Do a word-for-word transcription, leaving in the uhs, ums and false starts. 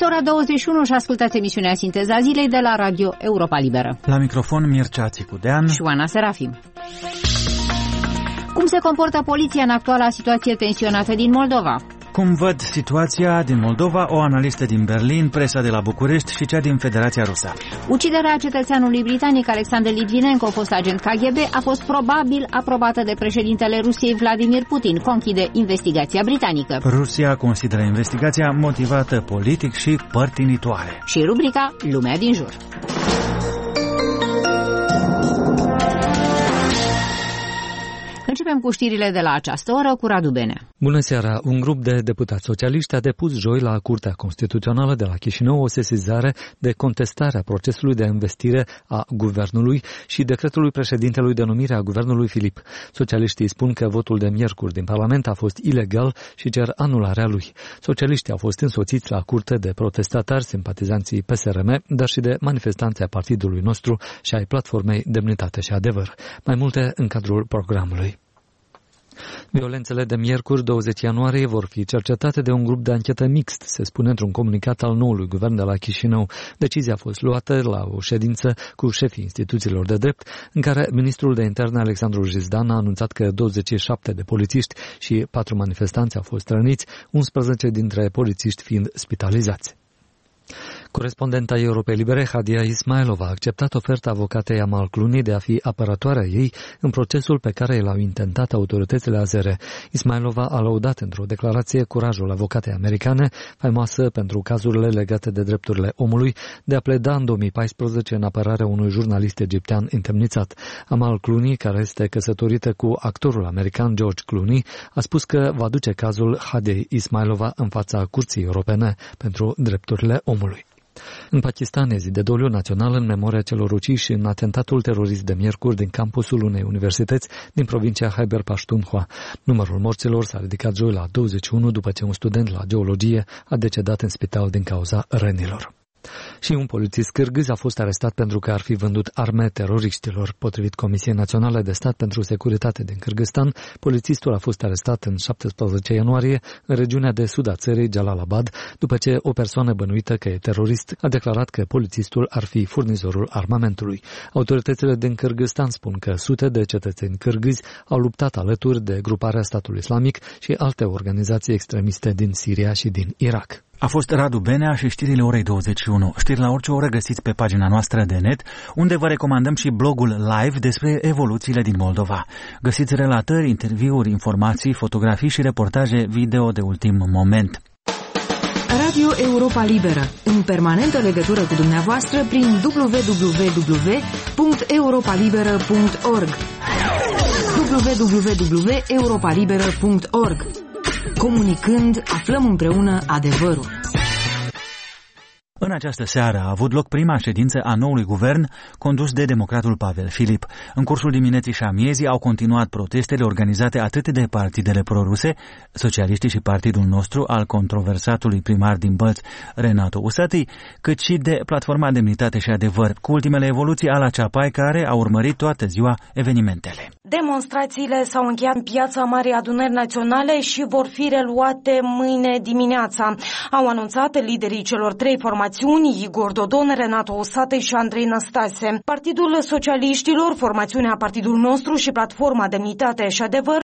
Este ora douăzeci și unu și ascultați emisiunea Sinteza Zilei de la Radio Europa Liberă. La microfon Mircea Țicudean și Oana Serafim. Cum se comportă poliția în actuala situație tensionată din Moldova? Cum văd situația din Moldova o analistă din Berlin, presa de la București și cea din Federația Rusă. Uciderea cetățeanului britanic Alexander Litvinenko, fost agent K G B, a fost probabil aprobată de președintele Rusiei Vladimir Putin, conchide investigația britanică. Rusia consideră investigația motivată politic și părtinitoare. Și rubrica Lumea din jur. Începem cu știrile de la această oră cu Radu Benea. Bună seara! Un grup de deputați socialiști a depus joi la Curtea Constituțională de la Chișinău o sesizare de contestare a procesului de investire a guvernului și decretului președintelui de numire a guvernului Filip. Socialiștii spun că votul de miercuri din Parlament a fost ilegal și cer anularea lui. Socialiștii au fost însoțiți la curte de protestatari, simpatizanții P S R M, dar și de manifestanții a partidului nostru și ai platformei Demnitate și Adevăr. Mai multe în cadrul programului. Violențele de miercuri, douăzeci ianuarie, vor fi cercetate de un grup de anchetă mixt, se spune într-un comunicat al noului guvern de la Chișinău. Decizia a fost luată la o ședință cu șefii instituțiilor de drept, în care ministrul de interne Alexandru Jizdan a anunțat că douăzeci și șapte de polițiști și patru manifestanți au fost răniți, unsprezece dintre polițiști fiind spitalizați. Corespondenta Europei Libere, Hadia Ismailova, a acceptat oferta avocatei Amal Clooney de a fi apărătoarea ei în procesul pe care l-au intentat autoritățile azere. Ismailova a lăudat într-o declarație curajul avocatei americane, faimoasă pentru cazurile legate de drepturile omului, de a pleda în două mii paisprezece în apărarea unui jurnalist egiptean întemnițat. Amal Clooney, care este căsătorită cu actorul american George Clooney, a spus că va duce cazul Hadiei Ismailova în fața Curții Europene pentru Drepturile Omului. În Pakistan e zi de doliu național în memoria celor uciși în atentatul terorist de miercuri din campusul unei universități din provincia Khyber Pakhtunkhwa. Numărul morților s-a ridicat joi la douăzeci și unu după ce un student la geologie a decedat în spital din cauza rănilor. Și un polițist cârgâz a fost arestat pentru că ar fi vândut arme teroriștilor. Potrivit Comisiei Naționale de Stat pentru Securitate din Kârgâzstan, polițistul a fost arestat în șaptesprezece ianuarie în regiunea de sud a țării, Jalalabad, după ce o persoană bănuită că e terorist a declarat că polițistul ar fi furnizorul armamentului. Autoritățile din Kârgâzstan spun că sute de cetățeni cârgâzi au luptat alături de gruparea statului islamic și alte organizații extremiste din Siria și din Irak. A fost Radu Benea și știrile orei douăzeci și unu. Știri la orice oră găsiți pe pagina noastră de net, unde vă recomandăm și blogul live despre evoluțiile din Moldova. Găsiți relatări, interviuri, informații, fotografii și reportaje video de ultim moment. Radio Europa Liberă, în permanentă legătură cu dumneavoastră prin w w w punct europa liberă punct org w w w punct europa liberă punct org. Comunicând, aflăm împreună adevărul. În această seară a avut loc prima ședință a noului guvern condus de democratul Pavel Filip. În cursul dimineții și amiezii au continuat protestele organizate atât de partidele proruse, socialiștii și partidul nostru al controversatului primar din Bălți, Renato Usati, cât și de platforma Demnitate și Adevăr, cu ultimele evoluții ala Ceapai, care a urmărit toată ziua evenimentele. Demonstrațiile s-au încheiat în piața Marii Adunări Naționale și vor fi reluate mâine dimineața. Au anunțat liderii celor trei formațiuni, Igor Dodon, Renato Usati și Andrei Năstase. Partidul Socialiștilor, formațiunea Partidul Nostru și platforma Demnitate și Adevăr